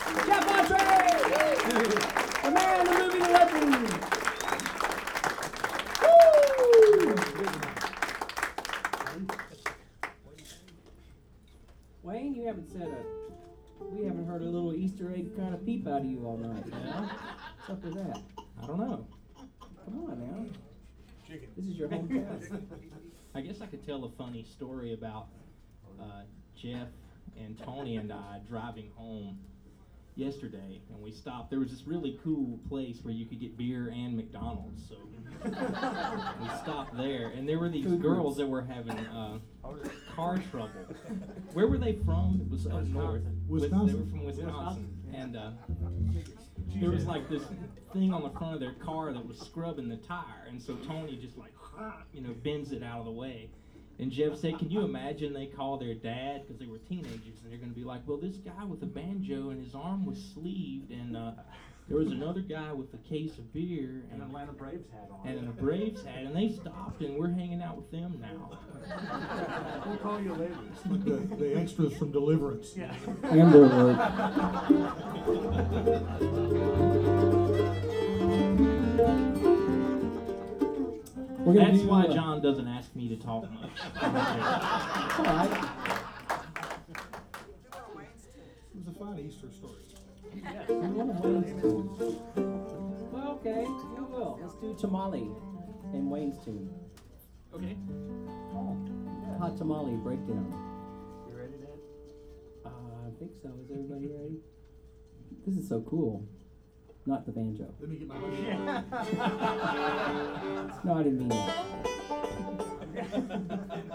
Jeff Entree! The man, the movie, the legend! Woo! Wayne, you haven't we haven't heard a little Easter egg kind of peep out of you all night, you know? What's up with that? I don't know. Come on now. This is your hometown. I guess I could tell a funny story about Jeff and Tony and I driving home yesterday, and we stopped. There was this really cool place where you could get beer and McDonald's, so we stopped there, and there were these girls that were having car trouble. Where were they from? It was up north. Wisconsin. They were from Wisconsin, and there was like this thing on the front of their car that was scrubbing the tire, and so Tony just like, bends it out of the way. And Jeff said, can you imagine they call their dad, because they were teenagers, and they're going to be like, well, this guy with a banjo and his arm was sleeved, and there was another guy with a case of beer and an Atlanta Braves hat on. and a Braves hat, and they stopped, and we're hanging out with them now. We'll call you later. Like the extras from Deliverance. Yeah. Amber Alert. That's why John doesn't ask me to talk much. All right. It was a fine Easter story. Well, okay, you will. Let's do Tamale in Wayne's tune. Okay. Hot Tamale breakdown. You ready, Dad? I think so. Is everybody ready? This is so cool. Not the banjo. Let me get my No, I didn't mean that.